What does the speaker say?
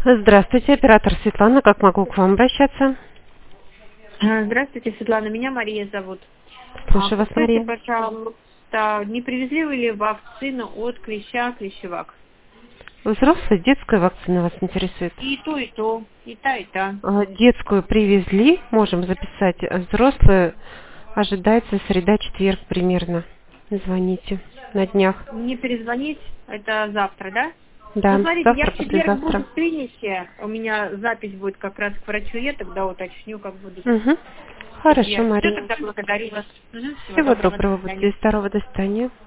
Здравствуйте, оператор Светлана. Как могу к вам обращаться? Здравствуйте, Светлана. Меня Мария зовут. Слушаю вас, Подскажите, Мария. пожалуйста, не привезли вы ли вакцину от клеща, клещевак? Взрослая детская вакцина вас интересует? И то, и то, и та, и та. Детскую привезли, можем записать. Взрослую ожидается среда-четверг примерно. Звоните на днях. Мне перезвонить, это завтра, да? Ну, Да, смотрите, я завтра, в четверг буду послезавтра. в клинике, у меня запись будет как раз к врачу, я тогда уточню, как буду в Угу. Хорошо, четверг. Все, Мария. тогда благодарю вас. Всего Всего доброго, до доброго, свидания. будьте здоровы, до свидания.